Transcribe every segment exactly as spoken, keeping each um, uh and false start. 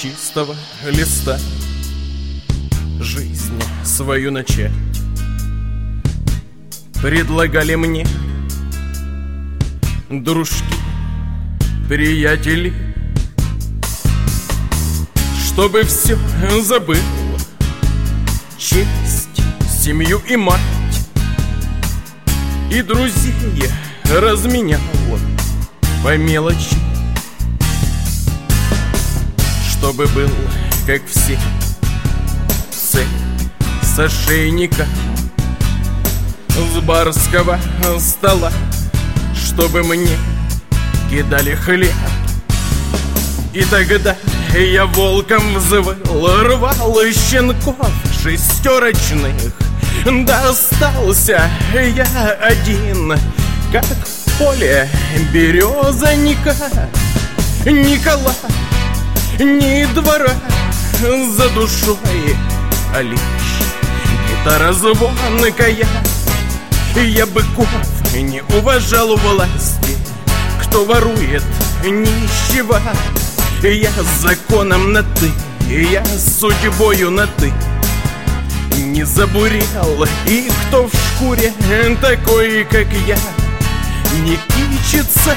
чистого листа жизнь свою начать предлагали мне дружки, приятели, чтобы все забыл, честь, семью и мать, и друзей разменял по мелочи, чтобы был, как все, цель с ошейника, с барского стола, чтобы мне кидали хлеб. И тогда я волком взвыл, рвал щенков шестерочных. Достался я один, как в поле березаника. Никола, ни двора за душой, а лишь гитара звонкая. Я быков не уважал власти, кто ворует нищего. Я с законом на «ты», я с судьбою на «ты». Не забурел, и кто в шкуре такой, как я, не кичится.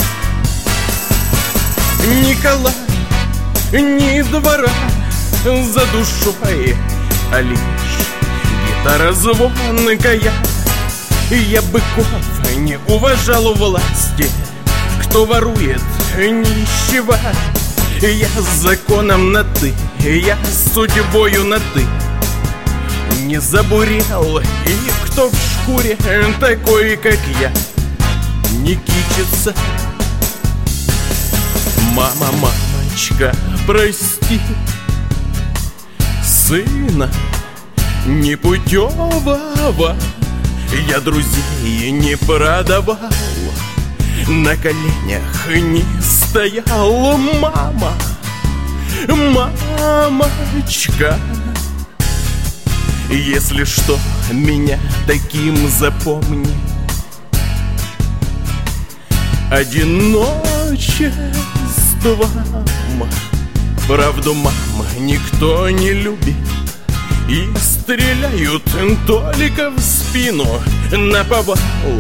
Никола, ни двора за душой, а лишь гитара звонкая. Я быков не уважал власти, кто ворует нищего. Я с законом на «ты», я с судьбою на «ты». Не забурел, и кто в шкуре такой, как я, не кичится. Мама, мамочка, прости сына непутевого. Я друзей не продавал, на коленях не стоял. Мама, мамочка, если что, меня таким запомни. Одиночеством правду, мама, никто не любит, и стреляют только в спину наповал.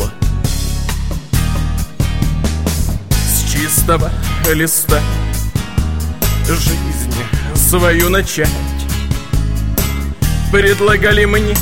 С чистого листа жизнь свою начать предлагали мне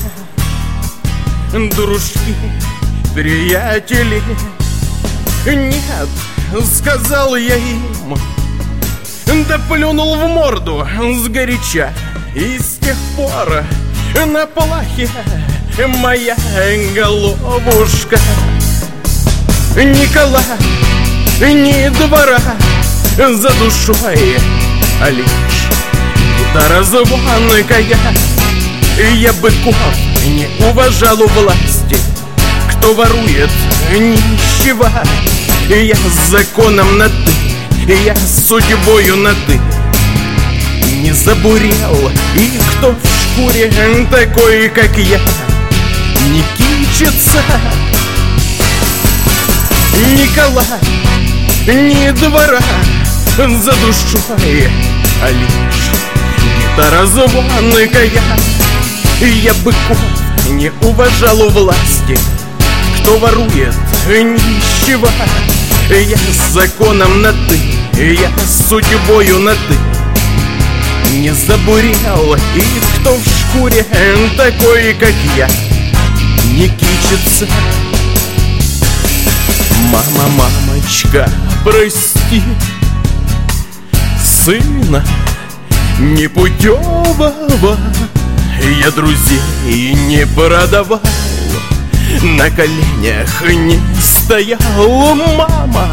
дружки, приятели. Нет, сказал я им, да плюнул в морду сгоряча. И с тех пор на плахе моя головушка. Никола, ни двора за душой, а лишь гитара звонкая. Я быков не уважал у власти, кто ворует нищего. Я с законом на «ты», я с судьбою на «ты». Не забурел, и кто в шкуре такой, как я, не кичится. Никола, ни двора за душой, а лишь гитара звонкая. Я быков не уважал у власти, кто ворует нищего. Я с законом на «ты», я с судьбою на «ты». Не забурел, и кто в шкуре такой, как я, не кичится. Мама, мамочка, прости сына непутевого. Я друзей не продавал, на коленях не стоял. Мама,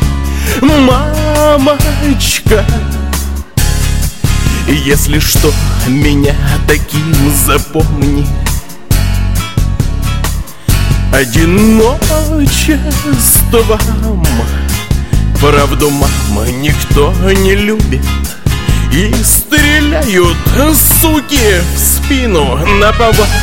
мамочка, если что, меня таким запомни. Одиночеством правду, мама, никто не любит, и стреляют, суки, в спину наповал.